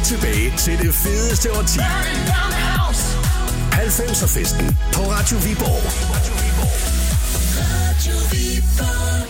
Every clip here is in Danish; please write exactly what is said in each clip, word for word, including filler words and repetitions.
tilbage til det fedeste årti. halvfemser festen på Radio Viborg. Radio Viborg.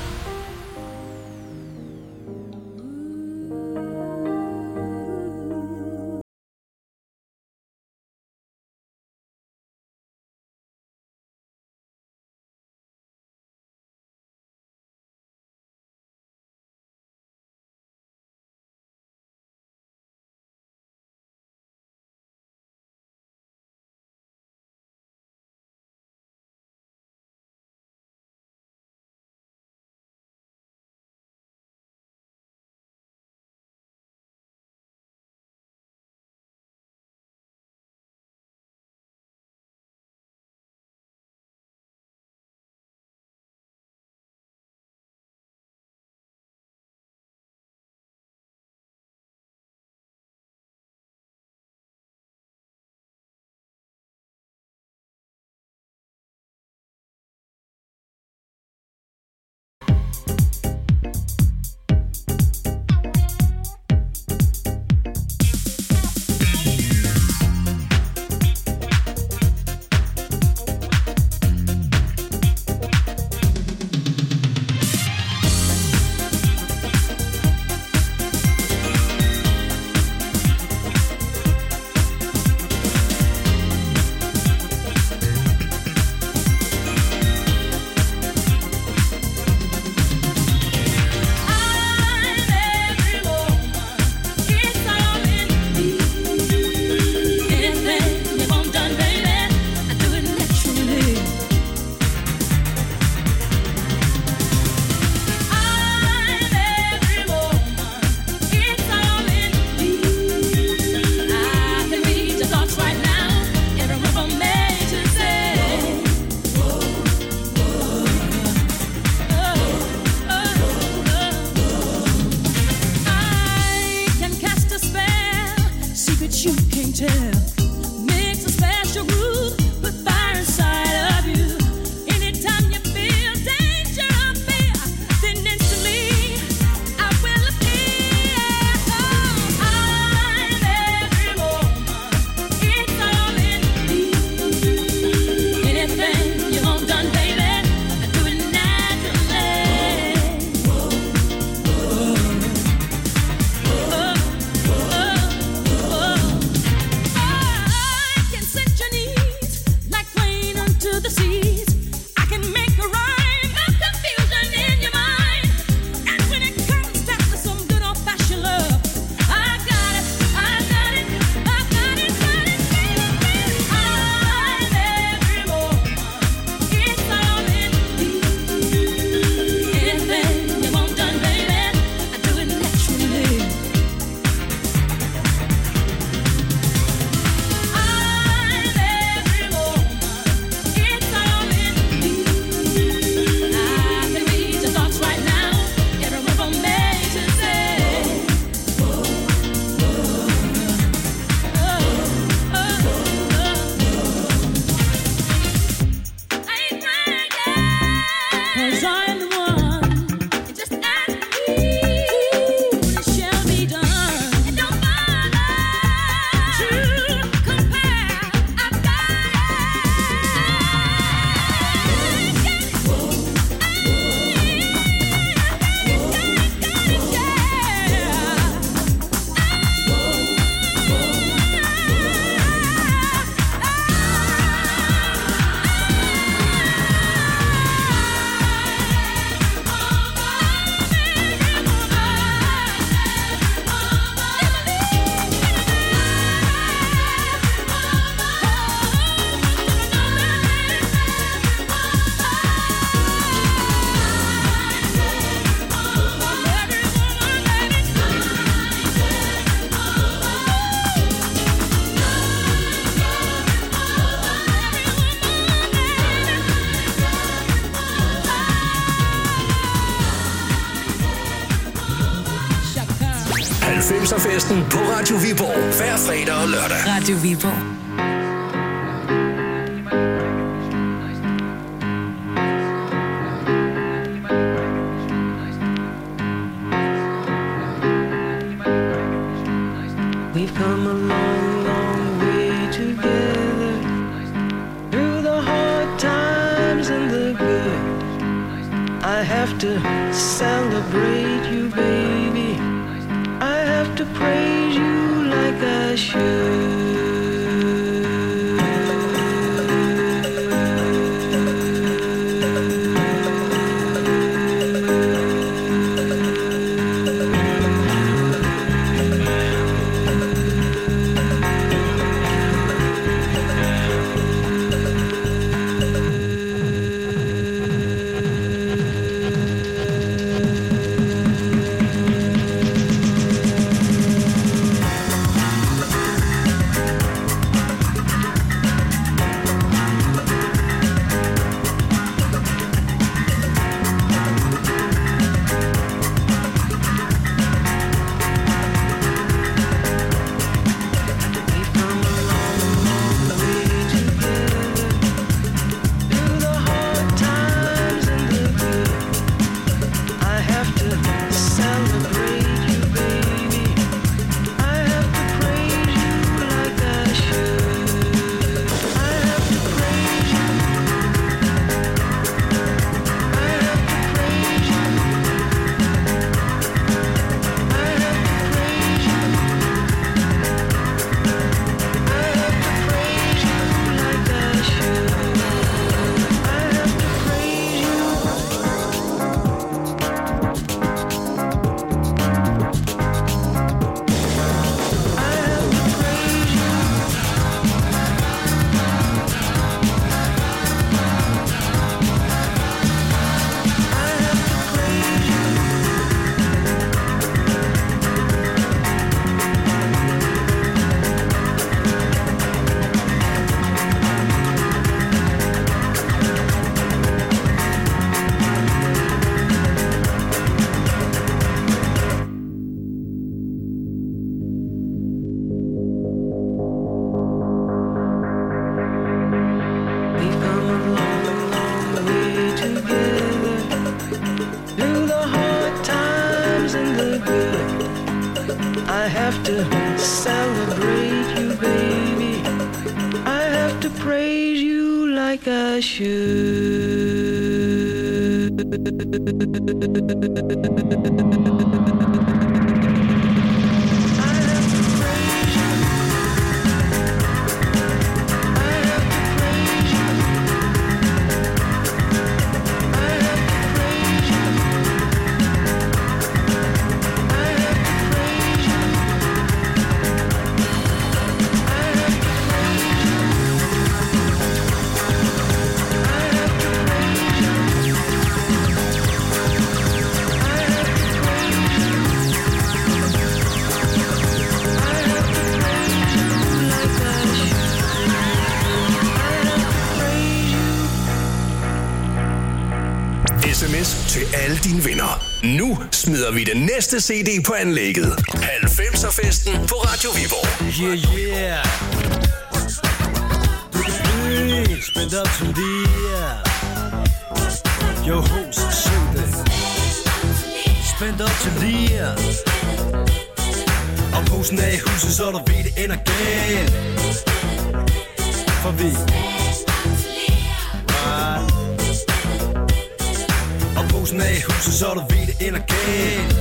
halvfemser-festen på Radio Viborg. Hver fredag og lørdag. Radio Viborg. We've come a long, long way together, through the hard times and the good. I have to celebrate you, baby. I have to praise you like I should. Nu smider vi den næste C D på anlægget. halvfemser-festen på Radio Viborg. Yeah, yeah. Du kan blive spændt op til lige. Yo, host, syng det. Spændt op til lige. Og posen er i huset, så du ved, det ender galt. For vi posen er i huset, så du ved, det ender galt.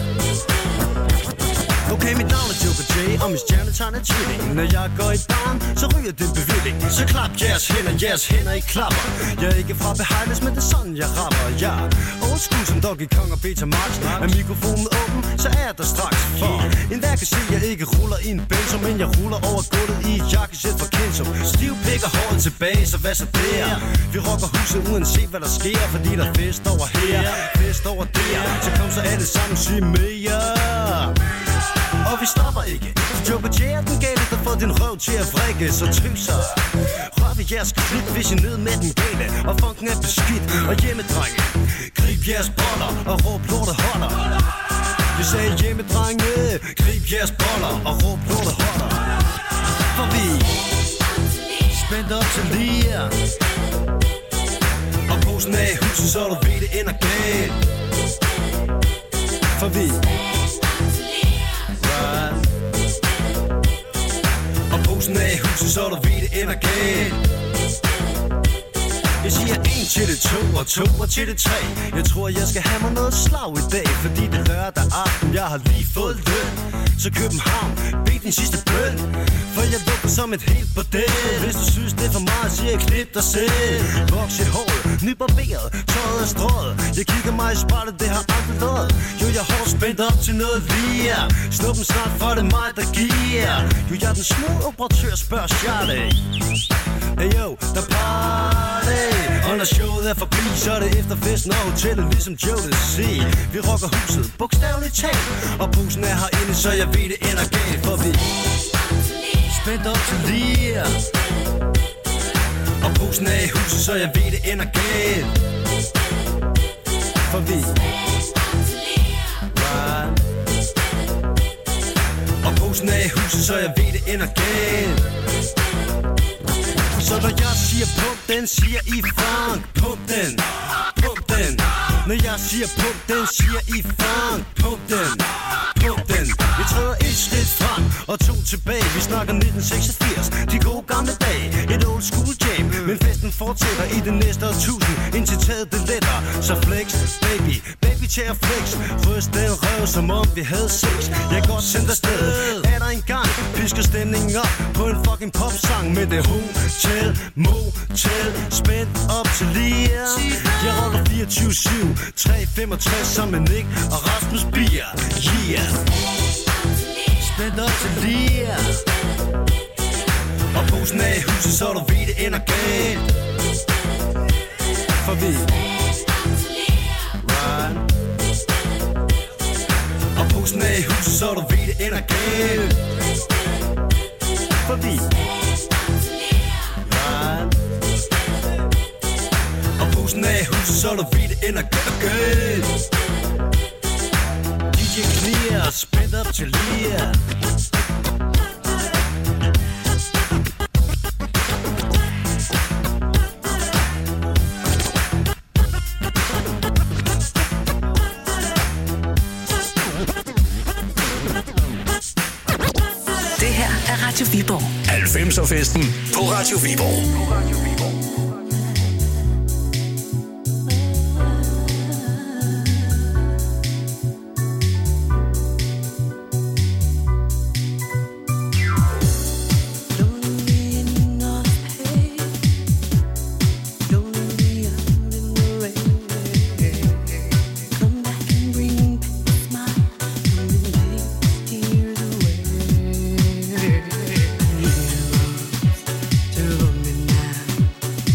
Okay, mit navn er Joker J, og min stjernetegn er tvilling. Når jeg går i barn, så ryger det bevilling. Så klap jeres hænder, jeres hænder i klapper. Jeg er ikke fra Behighlands, men det er sådan, jeg rapper. Jeg er old school som Doggy Kong og Beta Max. Er mikrofonen åben, så er jeg der straks. For en hver kan se, jeg ikke ruller i en benzo, men jeg ruller over gulvet i et jakkesæt fra Kenzo. Stiv pik og håret tilbage, så hvad så der? Vi rocker huset uanset hvad der sker, fordi der er fest over her, fest over der. Så kom så alle sammen, syg med jer. Og vi stopper ikke. Joker J er den gale, der får din røv til at vrikke. Så tøser. Rør ved jeres klip, hvis I ned med den gale. Og funken er beskidt. Og hjemmedrenge, grib jeres boller og råb lortet holder. Jeg sagde hjemmedrenge, grib jeres boller og råb lortet holder. For vi spændt op til lige. Og posen er i huset, så du ved, det ender galt. For vi af i huset, så du ved det ender galt. Jeg siger en til det to og to og til det tre. Jeg tror jeg skal have mig noget slag i dag, fordi det er lørdag aften, jeg har lige fået løn. Så København, bed din sidste bøn, for jeg lugter som et helt bordel. Hvis du synes det er for meget, siger jeg knip dig selv. Voks i håret, nybarberet, tøjet er strøget. Jeg kigger mig i spejlet, det har aldrig løjet. Jo, jeg har spændt op til noget lige. Snuppen snart, for det er mig, der giver. Jo, jeg er den små operatør, spørger Charlie. Hey yo, der party. Og når showet er forbi, så er det efter festen og hotellet, ligesom Joe det siger. Vi rocker huset, bogstaveligt talt. Og posen er herinde, så jeg ved det ender galt. For vi spændt op til lige. Og posen er i huset, så jeg ved det ender galt. For vi right. Og posen er i huset, så jeg ved det ender galt. Så når jeg siger pump den, siger I funk. Pump den, pump den. Når jeg siger pump den, siger I funk. Pump den, pump den. Vi træder et skridt frem og to tilbage. Vi snakker nitten seksogfirs, de gode gamle dage. Et old school jam, men festen fortsætter i det næste årtusind. Indtil taget det letter, så flex, baby. Baby tager flex, ryst den røv, som om vi havde sex. Jeg går sendt afsted, er der en gang. Pisker stemningen op på en fucking popsang med det hotel, motel, spændt op til lige. Jeg roller fireogtyve syv, tre femogtres sammen med Nick og Rasmus Bier. Yeah. Spændt op til lige. Og posen er i huset, så du ved det ender galt. For vi right. Og posen er i huset, så du ved det ender galt. For vi right. Og posen er i huset, så du ved det ender galt. D J Clear, spændt op til lige. Det her er Radio Viborg. halvfemser-festen på Radio Viborg. To me now.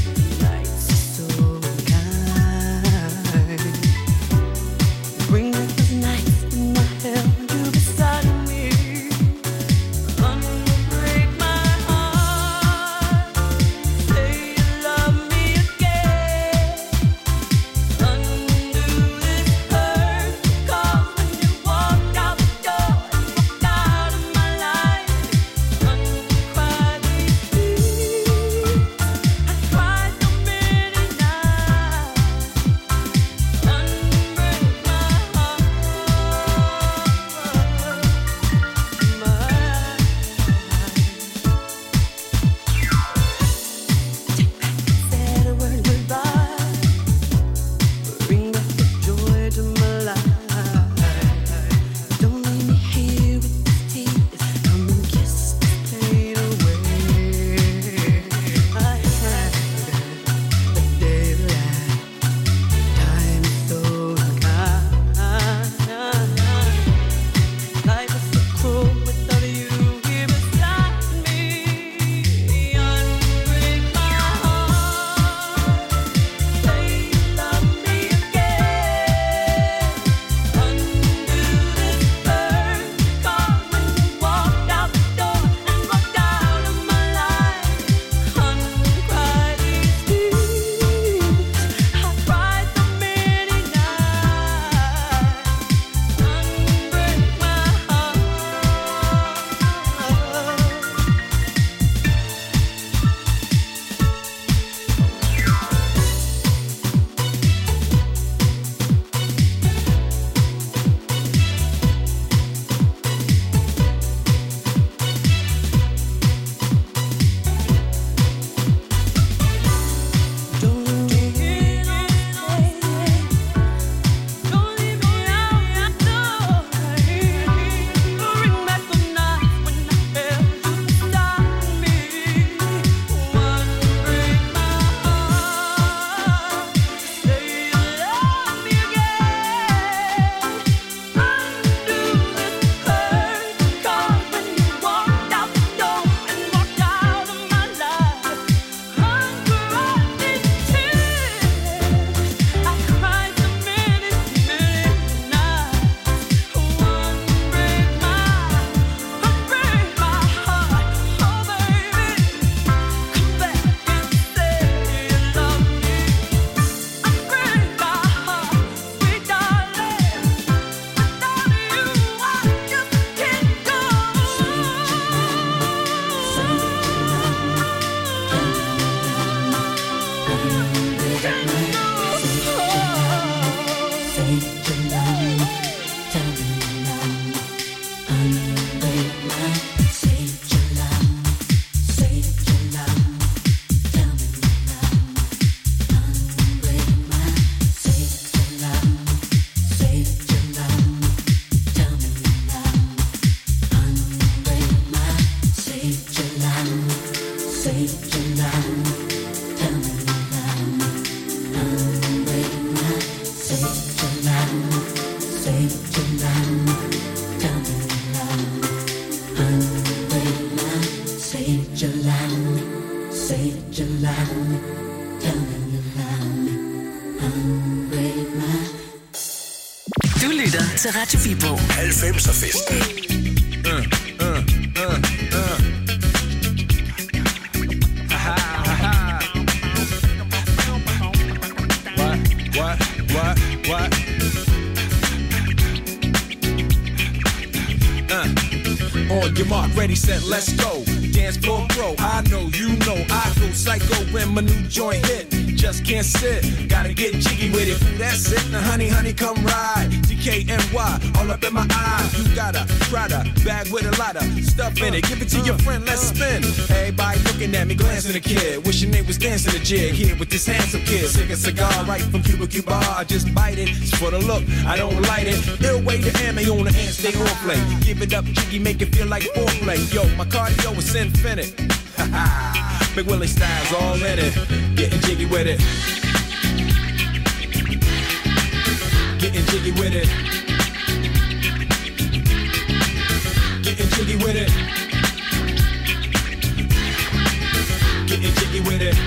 til Radio Viborg. halvfemser-festen. Uh, uh, uh, uh. Aha, aha. What, what, what, what? Uh. On your mark, ready, set, let's go. Dance floor, bro. I know, you know, I go psycho when my new joint hit. Just can't sit, gotta get jiggy with it. Ooh, that's it, now honey, honey, come ride. D K N Y, all up in my eye. You got a Prada bag with a lot of stuff in it. Give it to your friend, let's spin. Everybody looking at me, glancing at the kid. Wishing they was dancing a jig here with this handsome kid. Sick a cigar right from Cuba Cuba. I just bite it, it's for the look, I don't light it. Ill way to ammo on the hand, stay on play. Give it up, jiggy, make it feel like foreplay. Yo, my cardio is infinite. Ha ha. Big Willie style's all in it. Getting jiggy with it. Getting jiggy with it. Getting jiggy with it. Getting jiggy with it.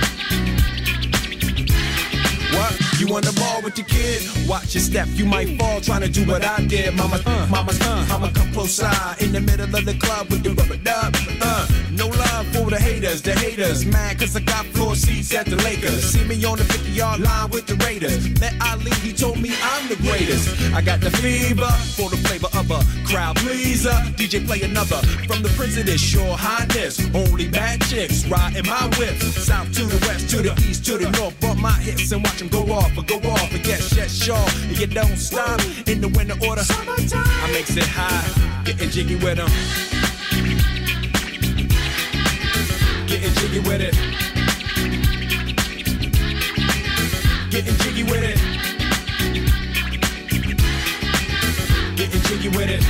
What? You on the ball with your kid? Watch your step, you might fall trying to do what I did. Mama, uh, mama, uh, mama, come close side in the middle of the club with the rubber dub. Uh, no love for the haters, the haters mad cause I got floor seats at the Lakers. See me on the fifty-yard line with the Raiders. Met Ali, he told me I'm the greatest. I got the fever for the flavor of a crowd pleaser. D J play another from the president's your highness. Only bad chicks riding my whip. South to the west, to the east, to the north. Bump my hips and watch them go off or go off and get shut sure. And you don't stop in the winter order. Summertime. I makes it high, getting jiggy with them. Getting jiggy with it. Getting jiggy with it. Getting jiggy with it.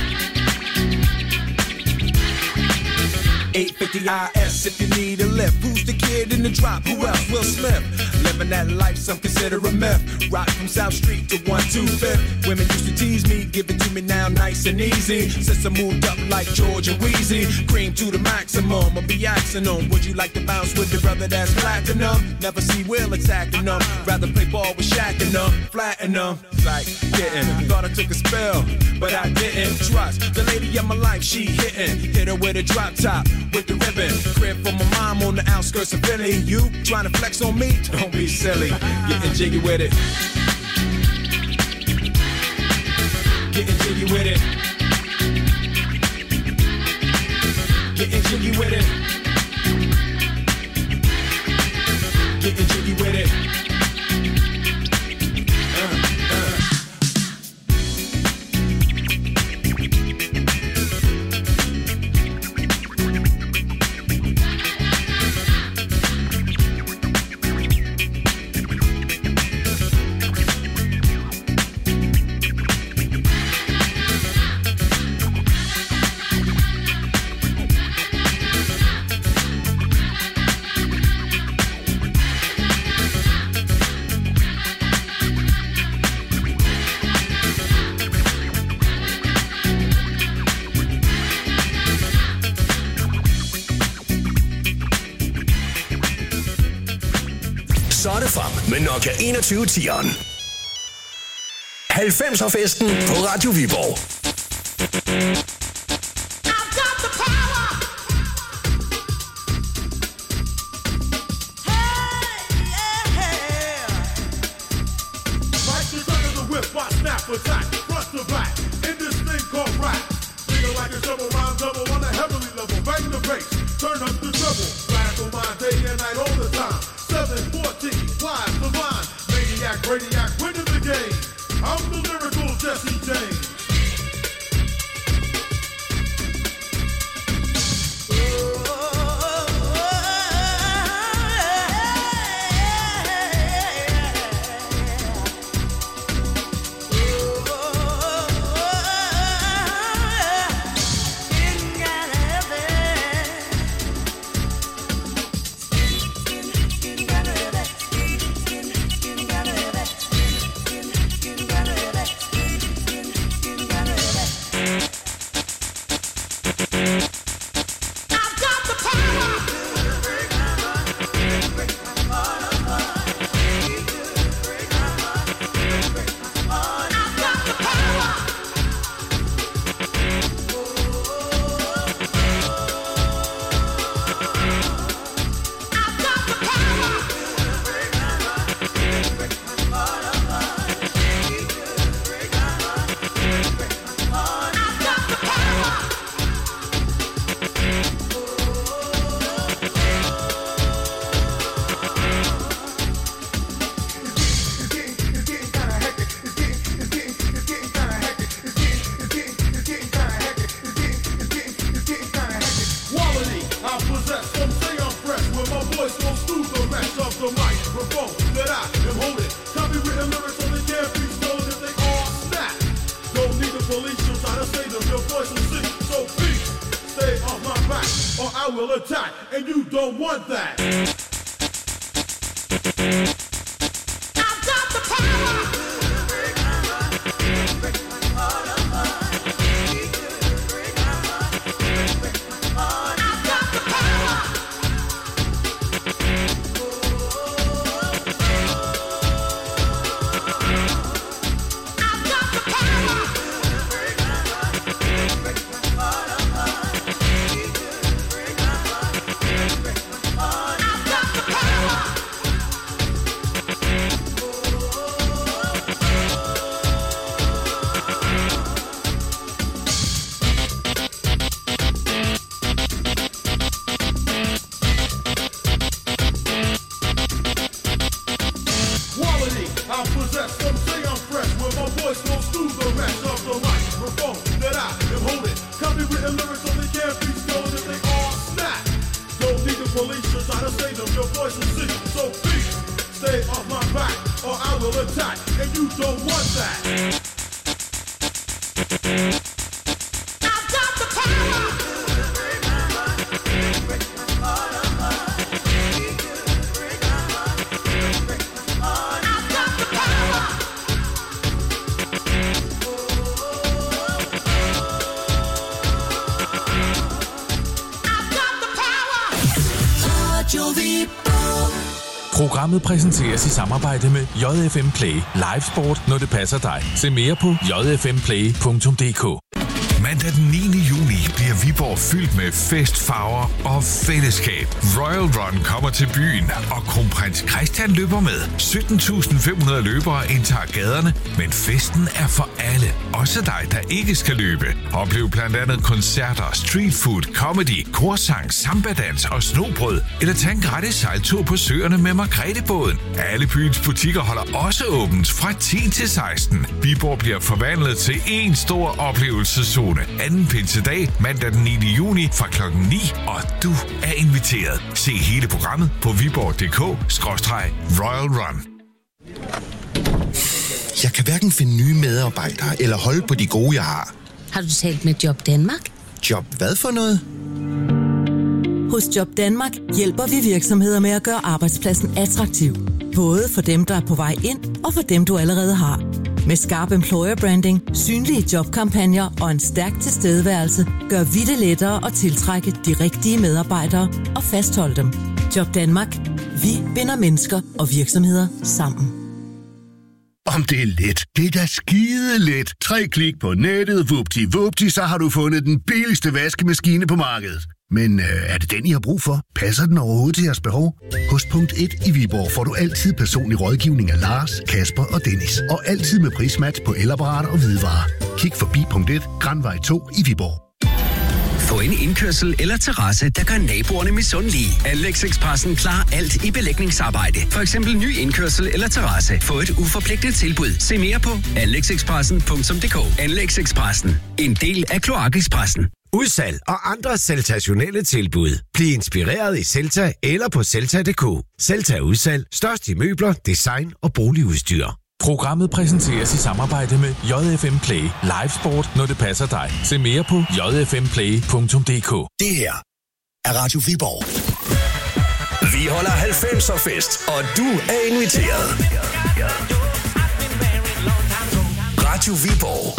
eight fifty I S if you need a lift. Who's the kid in the drop? Who else? Will Smith. Living that life, some consider a myth. Rock from South Street to one two fifth. Women used to tease me, give it to me now nice and easy. Since I moved up like George and Wheezy, cream to the maximum, I'll be axing them. Would you like to bounce with the brother that's platinum? Never see Will attacking them. Rather play ball with Shaq and them, flatten them. Like getting, thought I took a spell, but I didn't. Trust the lady of my life, she hitting. Hit her with a drop top, with the ribbon. Crib for my mom on the outskirts of Philly. You trying to flex on me? Don't be silly. Getting jiggy with it. Getting jiggy with it. Getting jiggy with it. Getting jiggy with it. Så er det frem med Nokia enogtyve ti'eren. halvfemser-festen på Radio Viborg. Oh or I will attack, and you don't want that. I've got the power. Programmet præsenteres i samarbejde med J F M Play. Live sport, når det passer dig. Se mere på j f m play punktum d k. Mandag den niende juni bliver Viborg fyldt med festfarver og fællesskab. Royal Run kommer til byen, og kronprins Christian løber med. sytten tusind fem hundrede løbere indtager gaderne, men festen er for alle. Også dig, der ikke skal løbe. Oplev blandt andet koncerter, street food, comedy, korsang, sambadans og snobrød. Eller tag en gratis sejltur på søerne med Margrethe-båden. Alle byens butikker holder også åbent fra ti til seksten. Viborg bliver forvandlet til en stor oplevelseszone. Anden pinsedag, mandag den niende juni fra klokken ni, og du er inviteret. Se hele programmet på viborg punktum d k skråstreg royal run. Jeg kan hverken finde nye medarbejdere eller holde på de gode, jeg har. Har du talt med Job Danmark? Job hvad for noget? Hos Job Danmark hjælper vi virksomheder med at gøre arbejdspladsen attraktiv. Både for dem, der er på vej ind, og for dem, du allerede har. Med skarp employer branding, synlige jobkampagner og en stærk tilstedeværelse, gør vi det lettere at tiltrække de rigtige medarbejdere og fastholde dem. Job Danmark. Vi binder mennesker og virksomheder sammen. Om det er let? Det er da skide let. Tre klik på nettet, vupti, vupti, så har du fundet den billigste vaskemaskine på markedet. Men øh, er det den, I har brug for? Passer den overhovedet til jeres behov? Hos Punkt et i Viborg får du altid personlig rådgivning af Lars, Kasper og Dennis. Og altid med prismatch på elapparater og hvidevarer. Kig forbi Punkt et, Grandvej to i Viborg. Få en indkørsel eller terrasse, der gør naboerne misundelige. Anlægsexpressen klarer alt i belægningsarbejde. For eksempel ny indkørsel eller terrasse. Få et uforpligtet tilbud. Se mere på anlægsexpressen punktum d k. Anlægsexpressen. En del af Kloakekspressen. Udsalg og andre sensationelle tilbud. Bliv inspireret i Celta eller på celta punktum d k. Celta Udsalg. Størst i møbler, design og boligudstyr. Programmet præsenteres i samarbejde med J F M Play. Live sport, når det passer dig. Se mere på j f m play punktum d k. Det her er Radio Viborg. Vi holder halvfemser fest, og du er inviteret. Radio Viborg.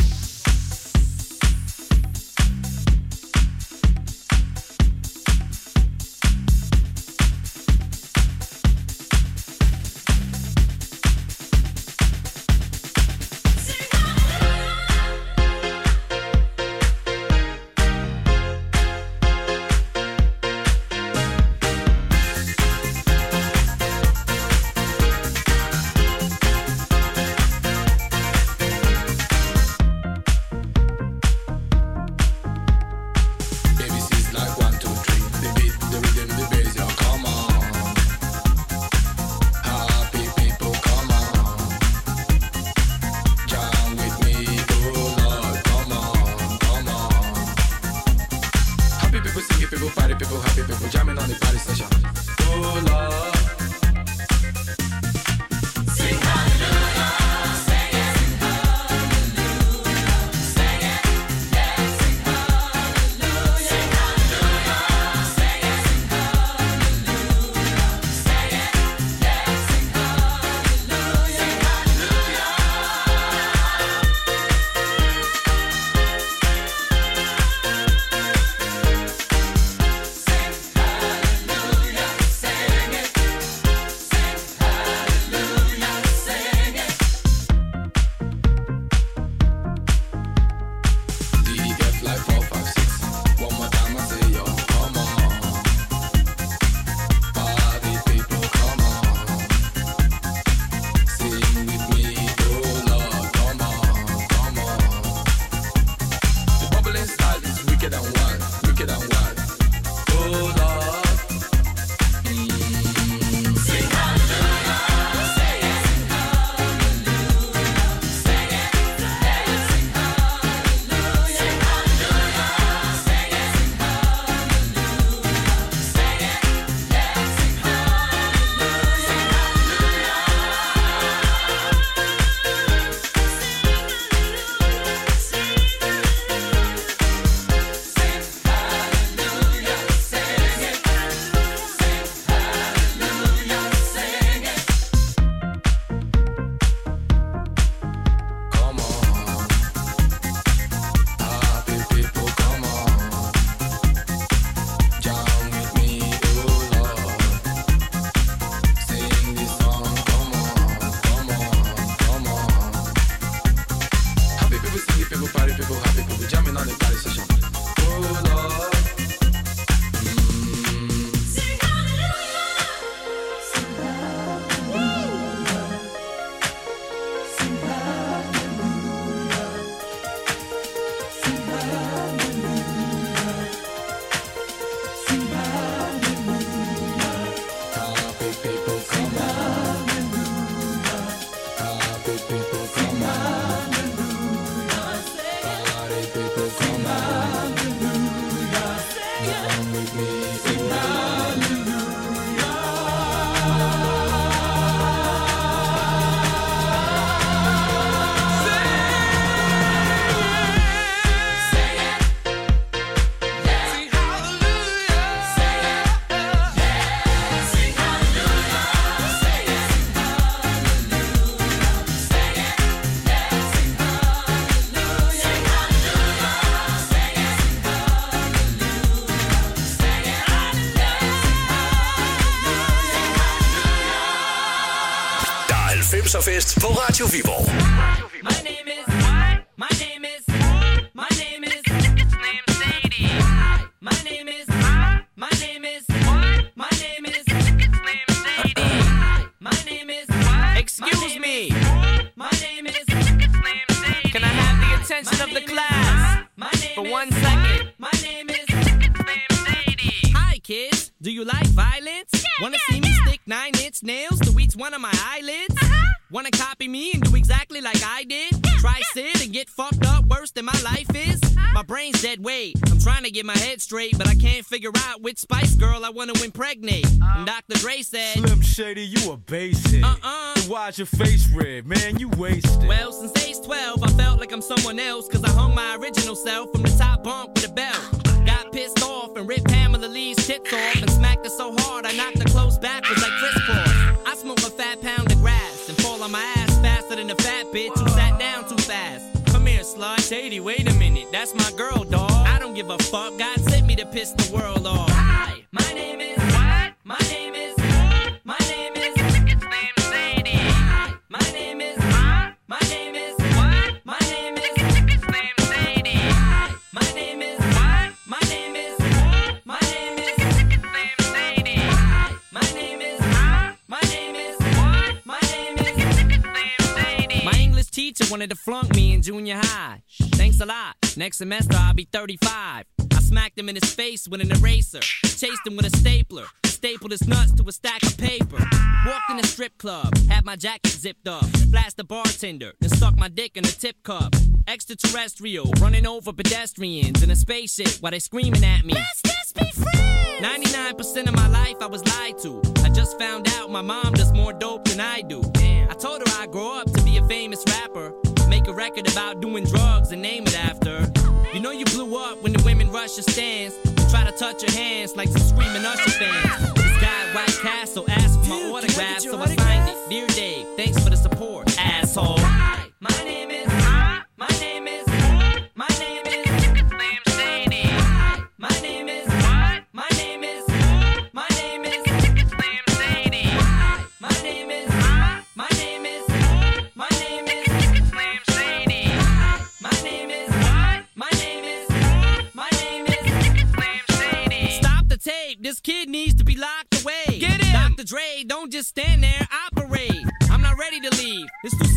Fest på Radio Viborg. My name is My name is My name is It's named Sadie. My name is My name is My name is It's named Sadie. My name is Excuse me. My name is It's named Sadie. Can I have the attention of the class for one second? My name is It's named Sadie. Hi kids, do you like violence? Wanna see me stick nine inch nails to each one of my eyelids? Wanna copy me and do exactly like I did? Try sit and get fucked up worse than my life is? My brain's dead weight. I'm trying to get my head straight, but I can't figure out which Spice Girl I want to impregnate. And Doctor Dre said, Slim Shady, you a basic. Uh-uh. Then why's your face red? Man, you wasted. Well, since age twelve, I felt like I'm someone else, cause I hung my original self from the top bunk with a belt. Got pissed off and ripped Pamela Lee's tits off and smacked her so hard I knocked her clothes backwards like Chris Cross. I smoke a fat pound of grass and fall on my ass faster than a fat bitch who sat down too fast. Come here, slut. Shady, wait a minute, that's my girl, dawg. I don't give a fuck, God sent me to piss the world off. Hi, my name is What? My name is My name is It's named Sadie. My name is My name is What? My name is It's named Sadie. My name is What? My name is My name is It's named Sadie. My name is My name is What? My name is It's named Sadie. My English teacher wanted to flunk me in junior high. Thanks a lot. Next semester I'll be thirty-five. I smacked him in his face with an eraser. Chased him with a stapler. Stapled his nuts to a stack of paper. Walked in a strip club. Had my jacket zipped up. Flashed the bartender. Then stuck my dick in a tip cup. Extraterrestrial. Running over pedestrians in a spaceship while they screaming at me. Let's just be friends! ninety-nine percent of my life I was lied to. I just found out my mom does more dope than I do. I told her I'd grow up to be a famous rapper. Make a record about doing drugs and name it after. You know you blew up when the women rush your stands and try to touch your hands like some screaming Usher fans. This guy at White Castle asked for my autograph, so I signed it. Dear Dave, thanks for the support, asshole. Hi, my name is My name is My name is It's named Sadie. My name is What? My name is My name is It's named Sadie. My name is My name is My name is It's named Sadie. My name is What? My name is My name is It's named Sadie. Stop the tape. This kid needs to be locked away. Get him. Doctor Dre, don't just stand there, operate. I'm not ready to leave. It's too scary to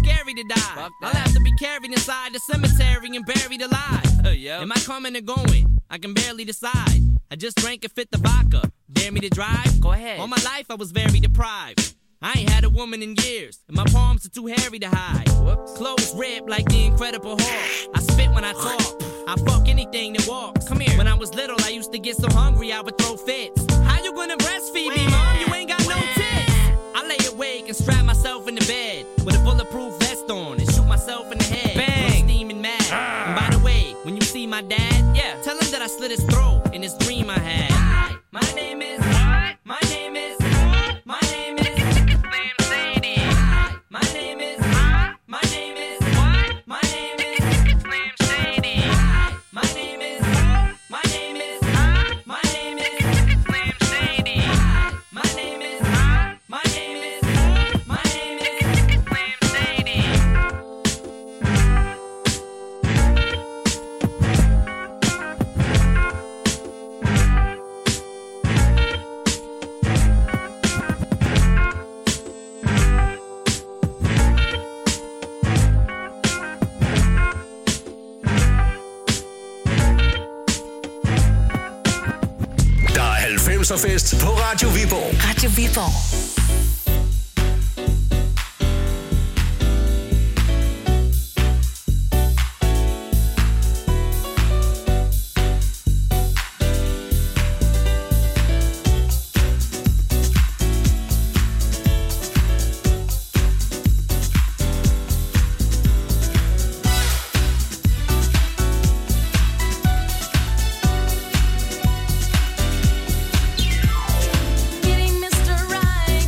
die. I'll have to be carried inside the cemetery and buried alive. Uh, yep. Am I coming or going? I can barely decide. I just drank and fit the vodka. Dare me to drive? Go ahead. All my life I was very deprived. I ain't had a woman in years, and my palms are too hairy to hide. Whoops. Clothes ripped like the Incredible Hulk. I spit when I talk. I fuck anything that walks. Come here. When I was little, I used to get so hungry I would throw fits. How you gonna breastfeed me, mom? You ain't got no tits. I lay awake and strap myself in the bed with a bulletproof vest on and shoot myself in the head. Bang! I'm steaming mad. Ah. And by the way, when you see my dad, yeah, tell him that I slit his throat in this dream I had. Hi, my name is. What? My name is. My name is. Slim Shady. Hi, my name is. My name is. What? My name is. Slim Shady. Hi, my name is. My name is. My name is. Slim Shady. Hi, my name is. My name is. My name is. Slim Shady. Der er halvfemser-fest på Radio Viborg. Radio Viborg. Getting Mister Right.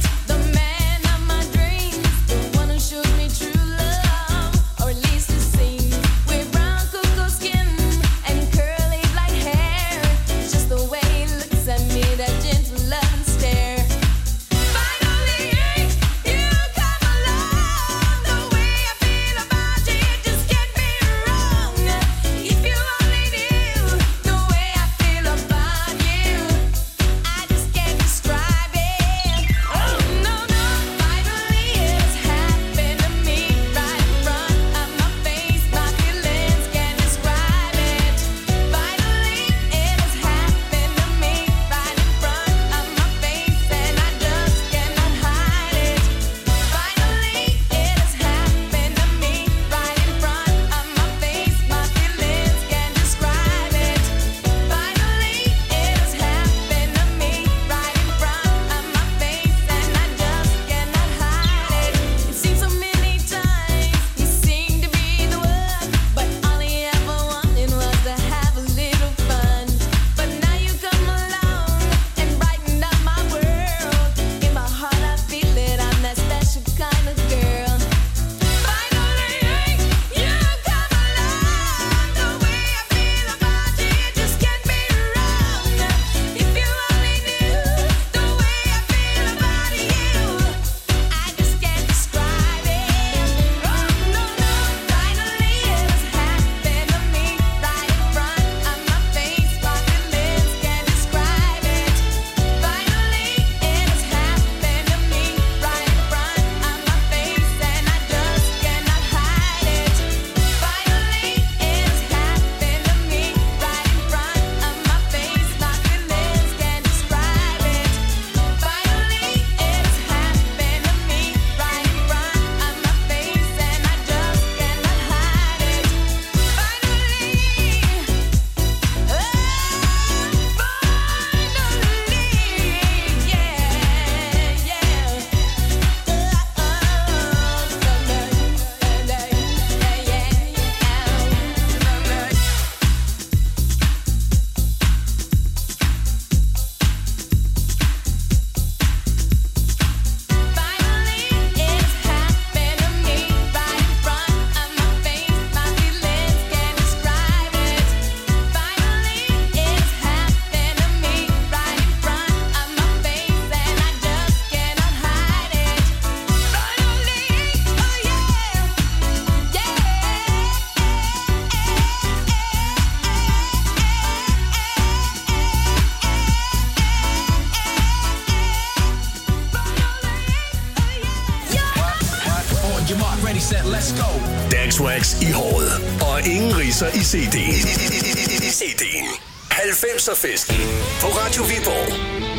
Dagswax i håret. Og ingen ridser i C D'en. I C D'en. halvfemser-festen på Radio Viborg.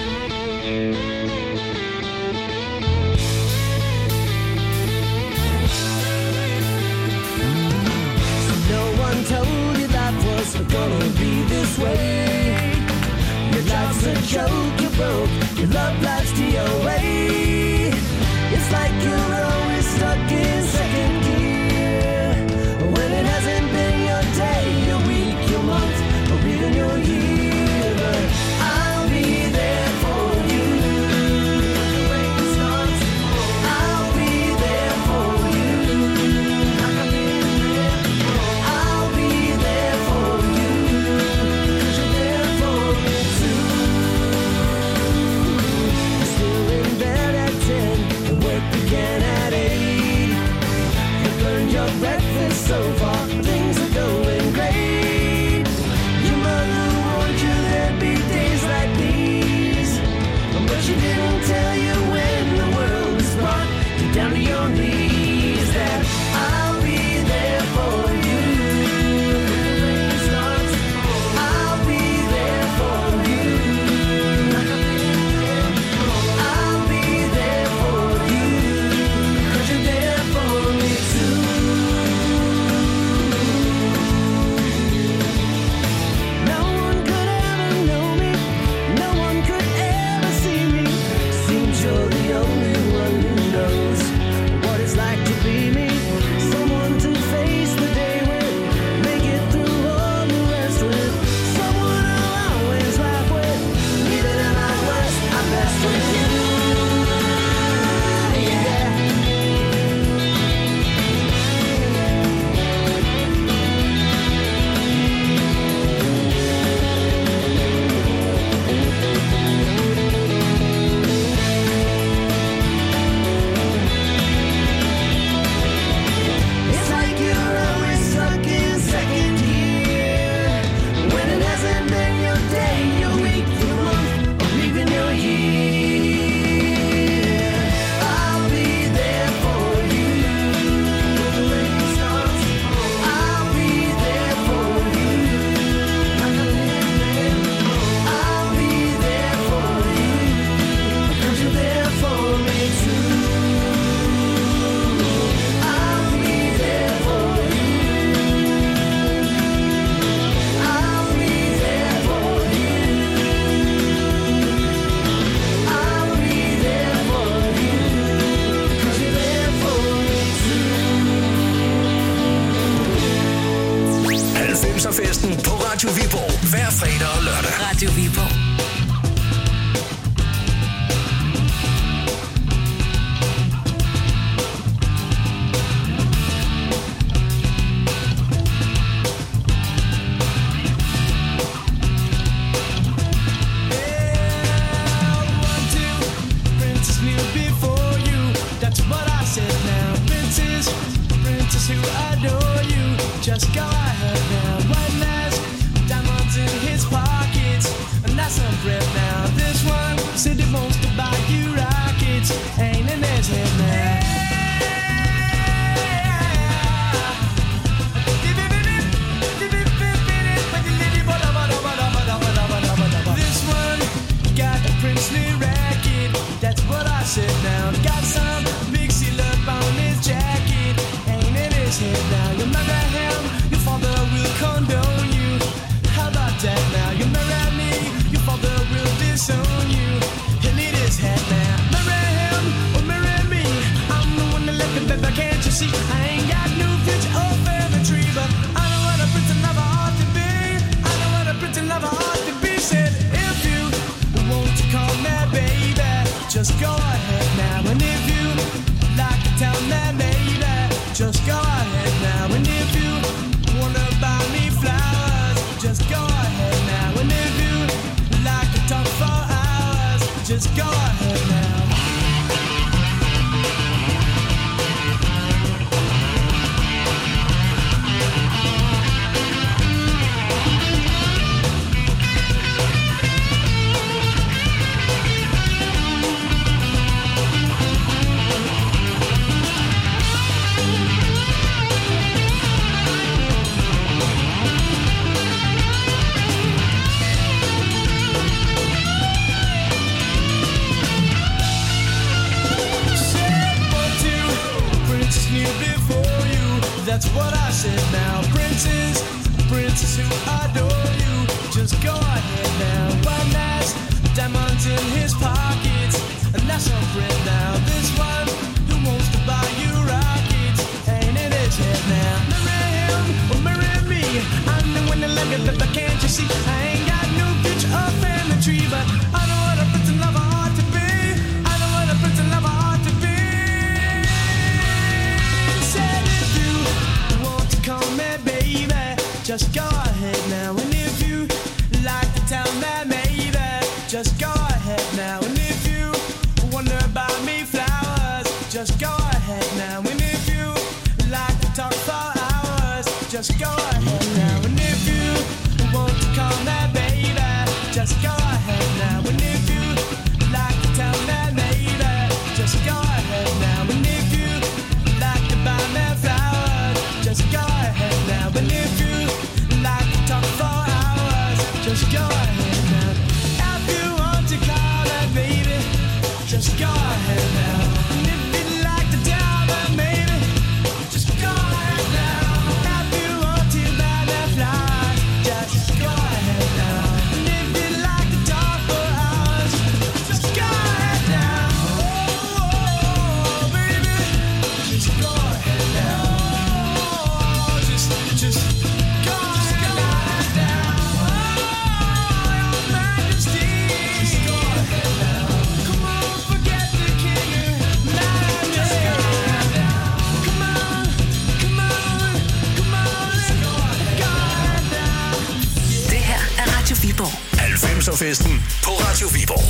No one told you that was gonna be this way. Your life's a joke, you broke. Your love life's D O A. It's like you're always stuck in second gear. When it hasn't been your day, your week, your month, or even your year. But I'll be there for you. When the rain starts, I'll be there for you. I'll be there for you. 'Cause you're there for me too. Still in bed at ten, and work began at eight. You burned your breakfast so far, things are going great. Your mother warned you there'd be days like these, but she didn't tell you when the world was brought you down to your knees. That I'll be there for you. When the rain starts, I'll be there for you. I'll be there for you, 'cause you're there for me too. No one could ever know me, no one could ever see me. Seems you're the only one who knows what it's like to be me. Someone to face the day with, make it through all the rest with. Someone I'll always laugh with, even at my worst, I'm best with you. Yeah. It's like you're always stuck in second gear. When it hasn't been your day, your week, your month, or even your year. I'll be there for you. When the rain starts, I'll be there for you. I'll be there for you, 'cause you're there for me too. I'll be there for you. I'll be there for you. I'll be there for you, 'cause you're there for me too. halvfemser-festen på Radio Viborg. Hver fredag og lørdag. Radio Viborg. Princess knew before you. That's what I said now. Princess, princess who adore you. Just go ahead now. White lash, diamonds in his pockets, and that's some bread now. This one said he wants to buy you rockets. Ain't in his head now. This one got a princely racket. That's what I said now. Got some big seal up on his jacket. Ain't in his head now. You marry him, your father will condone you. How about that now? You marry me, your father will disown you. He'll need his head now. Marry him or marry me. I'm the one that left the baby, can't you see? I ain't got no pitch or feather tree, but I know what a prince and lover ought to be. I know what a prince and lover ought to be. Said if you want to call me baby, just go ahead now. And if you like to tell me maybe, just go ahead now. And if you wanna buy me flowers, just go ahead now. And if you like to talk for hours, just go ahead now. what I said now. Princes, princes who adore you, just go ahead now. One has diamonds in his pockets, and that's our friend now. This one who wants to buy you rockets, ain't in his head now. Marry him or marry me, I'm the one that like it, but can't you see? I ain't got no picture or family tree, but I know what a prince and lover ought to be. I know what a prince and lover ought to be. Said if you want to call me baby, just go ahead now. And if you like to tell me maybe, just go ahead now. And if you wonder about me flowers, just go ahead now. And if you like to talk for hours, just go ahead now. And if you want to call me baby, just go ahead now. And if you like to tell me maybe, just go ahead now. And if you like to buy me flowers, just go ahead now. And if you like to talk for hours, just go ahead now. If you want to call me baby, just go ahead now. And if you like to tell me maybe, just go ahead now. If you want to buy me flowers, just go ahead now. And if you like to talk for hours, just go ahead now. Oh, baby, just go ahead now. Oh, just, just go ahead now. Oh, your majesty, just go ahead now. Come on, forget the king and madness. Just go ahead now. Come on, come on, come on, let's go ahead now. Det her er Radio Viborg. halvfemser-festen på Radio Viborg.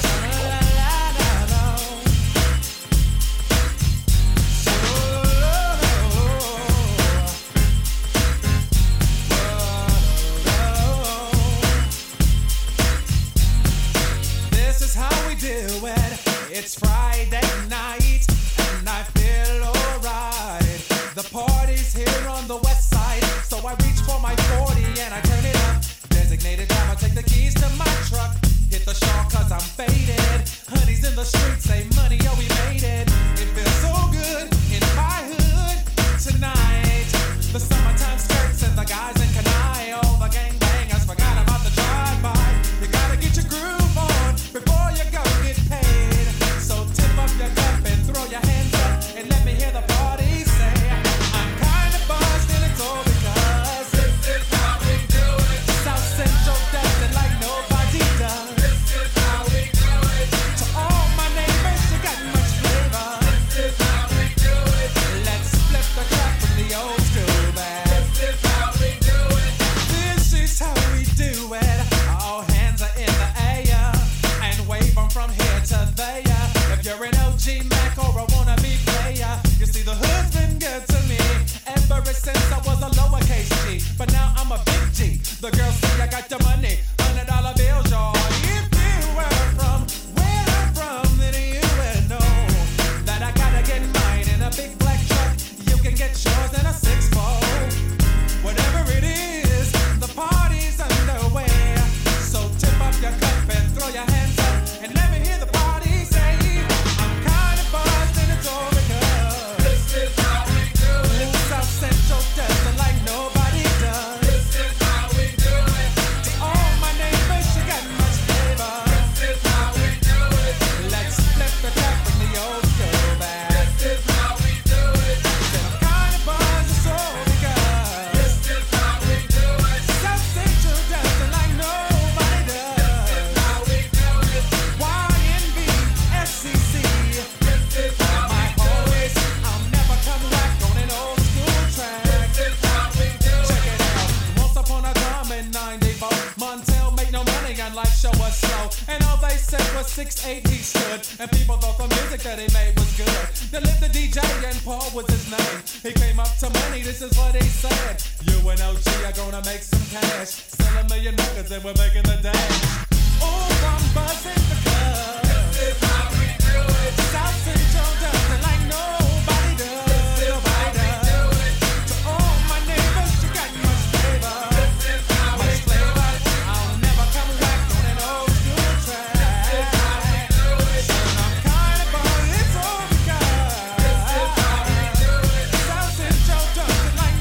This is how we do it. It's Friday night, and I feel alright. The party's here on the west side, so I reach for my forty and I turn it up. Designated driver, take the keys to my truck. Hit the shawl cause I'm faded. Honey's in the streets, say money, oh we made it. It feels so good in my hood tonight. The summertime skirts and the guys in Kanai. All the gangbangers forgot about the drive-by. You gotta get your groove on before you go get paid. So tip up your cup and throw your hands up and let me hear the party say, I'm kinda buzzed and it's all because this is how we do it. South Central does it like nobody does. This is how we do it. To all my neighbors, you got much flavor. This is how we do it. Let's flip the track from the old school back. This is how we do it. This is how we do it. All hands are in the air and wave them from here to there. If you're an O G Mac or a wannabe player, you see the hood's been good to me ever since I was a lowercase G. But now I'm a big G. The girls say I got the money, hundred dollar bills, y'all. If you were from where I'm from, then you would know that I gotta get mine in a big black truck. You can get yours in a six fold. Whatever it is, the party's underway. So tip up your cup and throw your hands up and let me hear the party say, I'm kinda buzzed and it's all because this is how we do it. South Central does it like nobody does. This is how we do it. To all my neighbors, you got much flavor. This is how we do it. Let's flip the track from the old school back. This is how we do it. Said I'm kinda buzzed, it's all because this is how we do it. South Central does it like nobody does. This is how we do it. Y N B, S C C. This is how we do it. I'll never come back on an old school track. This is how we do it. Check it out. Once upon a time in ninety-four, Montel made no money and life show was slow. And all they said was six eight he stood. And people thought the music that he made was good. They lived the D J and Paul was his name. He came up to money, this is what he said. You and O G are gonna make some cash. Sell a million records and we're making the dash. Oh, I'm buzzing because this is how we do it. South Central does it like nobody does. This is how we do it. To all my neighbors, you got much flavor. This is how we do it. I'll never come back on an old school track. This is how we do it. I'm kinda buzzed, it's all because this is how we do it. South Central does it like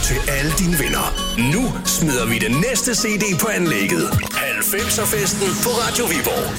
til alle dine venner. Nu smider vi den næste C D på anlægget. halvfemser-festen på Radio Viborg.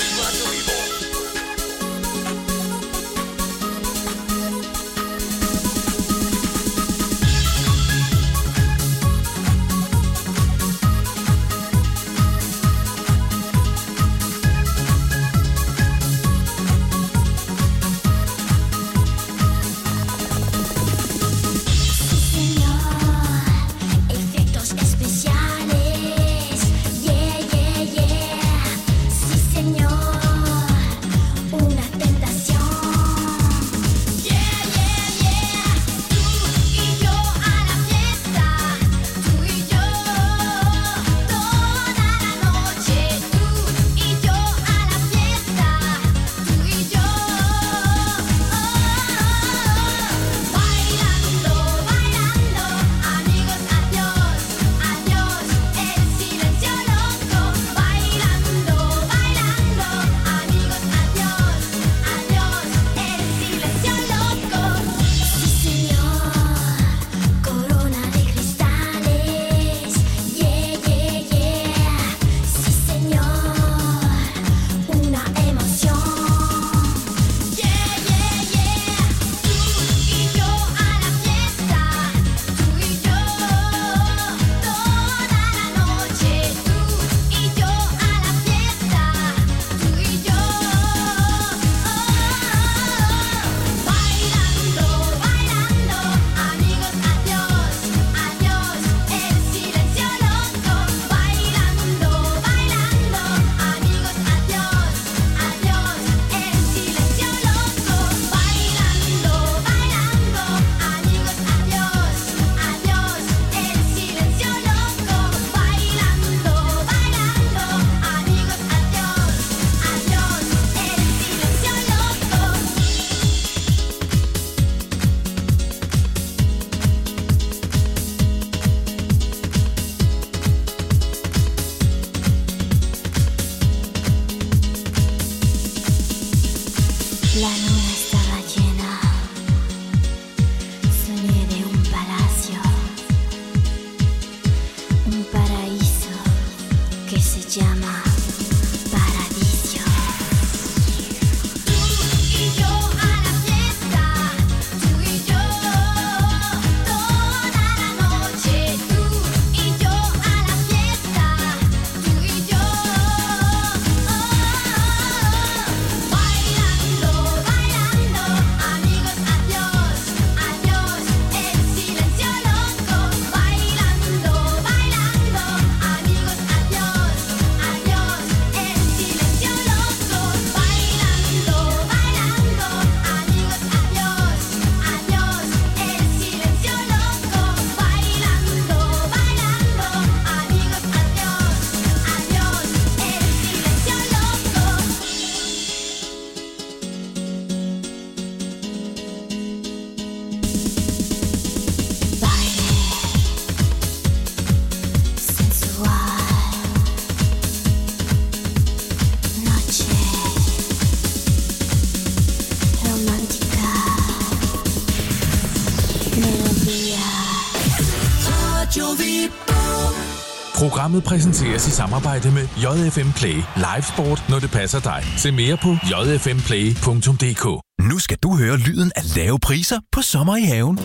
Programmet præsenteres i samarbejde med J F M Play. Live sport, når det passer dig. Se mere på j f m play punktum d k. Nu skal du høre lyden af lave priser på sommer i haven.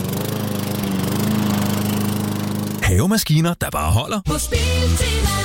Havemaskiner, der bare holder. På Biltema.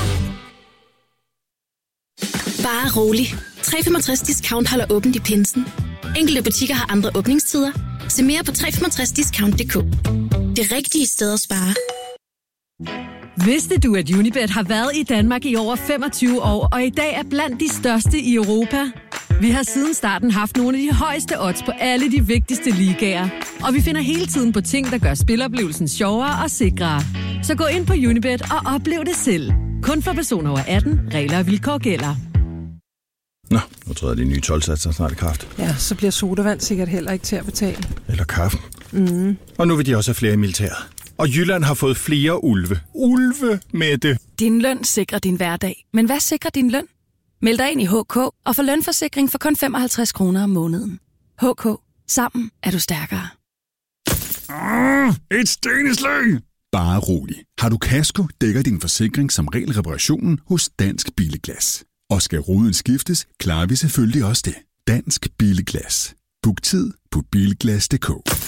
Bare rolig. tre komma femogtres discount holder åbent i pinsen. Enkelte butikker har andre åbningstider. Se mere på tre komma femogtres discount punktum d k. Det rigtige sted at spare. Vidste du, at Unibet har været i Danmark i over femogtyve år, og i dag er blandt de største i Europa? Vi har siden starten haft nogle af de højeste odds på alle de vigtigste ligaer. Og vi finder hele tiden på ting, der gør spiloplevelsen sjovere og sikrere. Så gå ind på Unibet og oplev det selv. Kun for personer over atten. Regler og vilkår gælder. Nå, nu tror jeg, de nye tolvsatser snart i kraft. Ja, så bliver sodavand sikkert heller ikke til at betale. Eller kaffe. Mm. Og nu vil de også have flere i militæret. Og Jylland har fået flere ulve. Ulve med det. Din løn sikrer din hverdag. Men hvad sikrer din løn? Meld dig ind i H K og få lønforsikring for kun femoghalvtreds kroner om måneden. H K. Sammen er du stærkere. Ah, et sten i slæng! Bare rolig. Har du kasko, dækker din forsikring som regel reparationen hos Dansk Billeglas. Og skal ruden skiftes, klarer vi selvfølgelig også det. Dansk Billeglas. Book tid på bilglas punktum d k.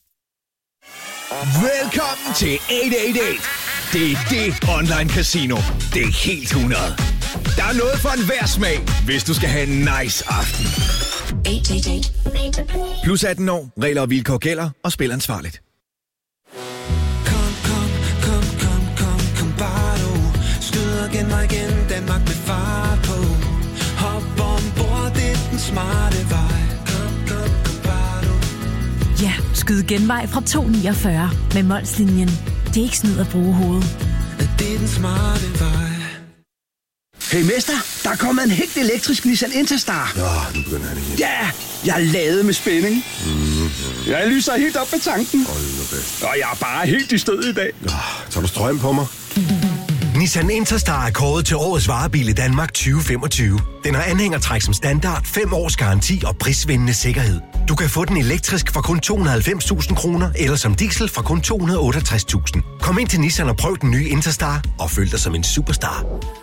Velkommen til otte otte otte. Det er det online casino. Det er helt hundrede. Der er noget for enhver smag, hvis du skal have en nice aften. otte otte otte. Plus atten år. Regler og vilkår gælder, og spil ansvarligt. Kom, kom, kom, kom, kom, kom bare du. Skyd igen og igen, Danmark med fart på. Hop ombord, det er den smarte vej. Kom, kom, kom bare du. Ja, skyd genvej fra to niogfyrre med Molslinjen. Det er ikke snyd at bruge hovedet. Det er den smarte vej. Hey mester, der er kommet en helt elektrisk Nissan Interstar. Nå, nu begynder han igen. Ja, jeg er ladet med spænding. Mm, jeg lyser helt op med tanken. Hold nu fast. Og jeg er bare helt i stød i dag. Oh, tager du strøm på mig? Nissan Interstar er kåret til årets varebil i Danmark tyve femogtyve. Den har anhængertræk som standard, fem års garanti og prisvindende sikkerhed. Du kan få den elektrisk for kun to hundrede og halvfems tusind kroner, eller som diesel for kun to hundrede og otteogtres tusind. Kom ind til Nissan og prøv den nye Interstar, og føl dig som en superstar.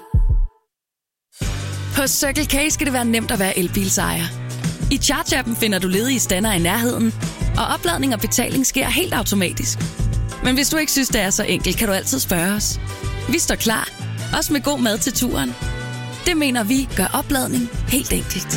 Hos Circle K skal det være nemt at være elbilsejer. I Charge-appen finder du ledige stander i nærheden, og opladning og betaling sker helt automatisk. Men hvis du ikke synes, det er så enkelt, kan du altid spørge os. Vi står klar, også med god mad til turen. Det mener vi gør opladning helt enkelt.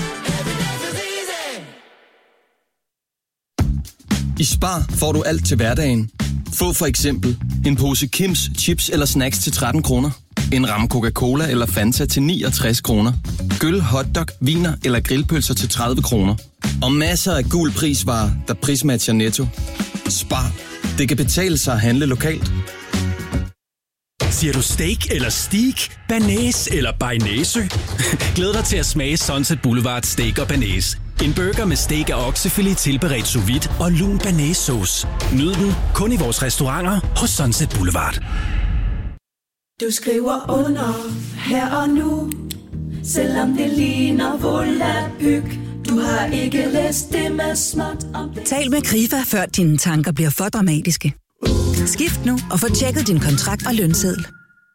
I Spar får du alt til hverdagen. Få for eksempel en pose Kims chips eller snacks til tretten kroner. En ramme Coca-Cola eller Fanta til niogtres kroner. Gyll, hotdog, viner eller grillpølser til tredive kroner. Og masser af gul prisvarer, der prismatcher Netto. Spar. Det kan betale sig at handle lokalt. Siger du steak eller steak, banæs eller bearnaisesø? Glæd dig til at smage Sunset Boulevard Steak og Banæs. En burger med steak og oksefilet tilberedt sous vide og lun banæssauce. Nyd den kun i vores restauranter hos Sunset Boulevard. Du skriver under her og nu, selvom det ligner volapyk. Du har ikke læst det med småt om det. Tal med Krifa, før dine tanker bliver for dramatiske. Skift nu og få tjekket din kontrakt og lønseddel.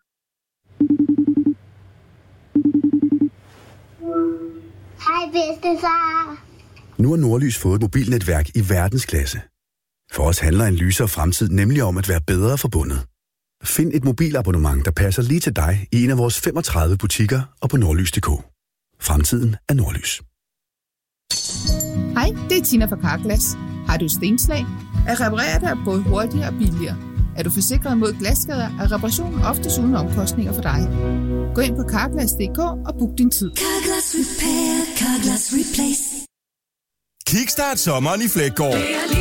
Hej bedstefar. Nu har Nordlys fået et mobilnetværk i verdensklasse. For os handler en lysere fremtid nemlig om at være bedre forbundet. Find et mobilabonnement, der passer lige til dig i en af vores femogtredive butikker og på nordlys punktum d k. Fremtiden er Nordlys. Hej, det er Tina fra Carglass. Har du stenslag? At reparere det er både hurtigere og billigere. Er du forsikret mod glasskader, er reparationen oftest uden omkostninger for dig. Gå ind på carglass punktum d k og book din tid. Carglass Repair, Carglass Replace. Kickstart sommeren i Fleggaard.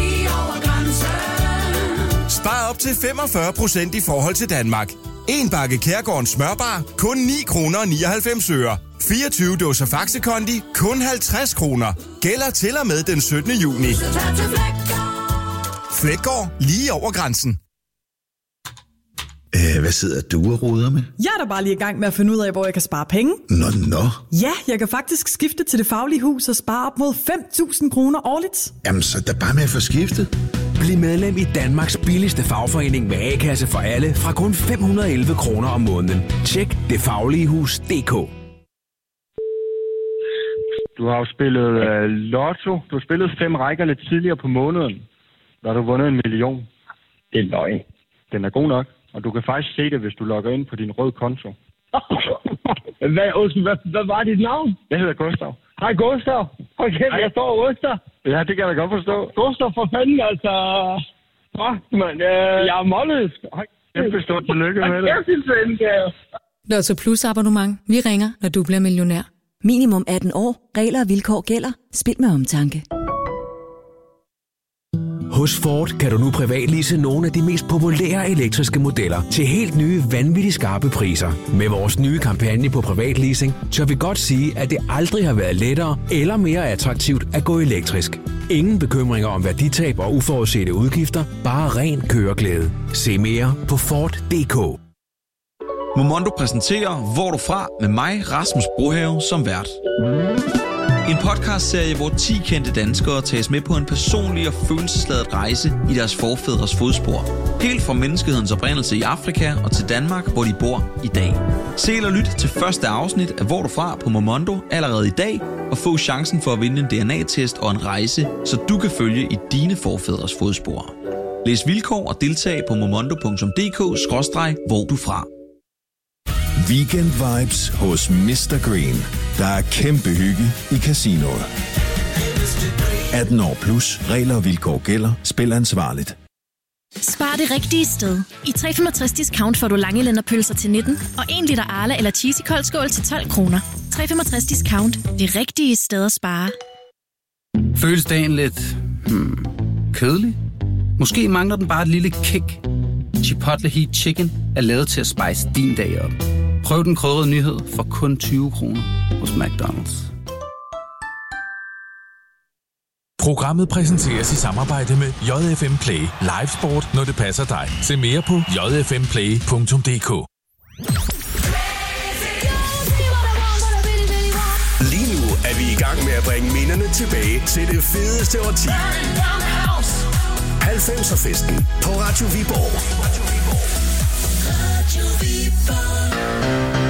Spar op til femogfyrre procent i forhold til Danmark. En bakke Kærgårdens smørbar, kun ni kroner og nioghalvfems øre. fireogtyve dåser Faxe Kondi, kun halvtreds kroner. Gælder til og med den syttende juni. Fleggaard, lige over grænsen. Æh, hvad sidder du og roder med? Jeg er da bare lige i gang med at finde ud af, hvor jeg kan spare penge. Nå, nå. Ja, jeg kan faktisk skifte til Det Faglige Hus og spare op mod fem tusind kroner årligt. Jamen, så er bare med at få skiftet. Bliv medlem i Danmarks billigste fagforening med A-kasse for alle fra kun fem hundrede og elleve kroner om måneden. Tjek det faglige hus punktum d k. Du har jo spillet uh, lotto. Du har spillet fem rækker lidt tidligere på måneden. Der har du vundet en million. Det er løgn. Den er god nok. Og du kan faktisk se det, hvis du logger ind på din røde konto. hvad, hvad, hvad var dit navn? Jeg hedder Gustav. Hej Gustav. Okay, Hej. Jeg står og ryster. Ja, det kan jeg da godt forstå. Gustav, for fanden, altså. Fuck, mand. Øh, jeg er målet. Kæmpe stort tillykke med det. Lotto Plus abonnement. Vi ringer, når du bliver millionær. Minimum atten år. Regler og vilkår gælder. Spil med omtanke. Hos Ford kan du nu privatlease nogle af de mest populære elektriske modeller til helt nye, vanvittigt skarpe priser. Med vores nye kampagne på privatleasing, tør vi godt sige, at det aldrig har været lettere eller mere attraktivt at gå elektrisk. Ingen bekymringer om værditab og uforudsete udgifter, bare ren køreglæde. Se mere på Ford punktum d k. Momondo præsenterer Hvor du fra med mig, Rasmus Brohave, som vært. En podcastserie, hvor ti kendte danskere tages med på en personlig og følelsesladet rejse i deres forfædres fodspor. Helt fra menneskehedens oprindelse i Afrika og til Danmark, hvor de bor i dag. Se eller lyt til første afsnit af Hvor du fra på Momondo allerede i dag, og få chancen for at vinde en D N A-test og en rejse, så du kan følge i dine forfædres fodspor. Læs vilkår og deltag på momondo punktum d k skråstreg hvor du fra. Weekend vibes hos mister Green. Der er kæmpe hygge i casinoet. atten år plus. Regler og vilkår gælder. Spil ansvarligt. Spar det rigtige sted. I tre komma femogtres discount får du langelænderpølser til nitten og en liter Arla eller cheesy koldskål til tolv kroner. tre komma femogtres discount. Det rigtige sted at spare. Føles dagen lidt hmm, kedelig? Måske mangler den bare et lille kick. Chipotle Heat Chicken er lavet til at spice din dag op. Prøv den krydrede nyhed for kun tyve kroner hos McDonald's. Programmet præsenteres i samarbejde med J F M Play. Live sport, når det passer dig. Se mere på j f m play punktum d k. Lige nu er vi i gang med at bringe minderne tilbage til det fedeste årti. halvfemser-festen på Radio Viborg. Radio Viborg.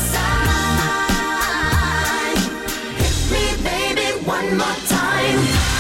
One more time.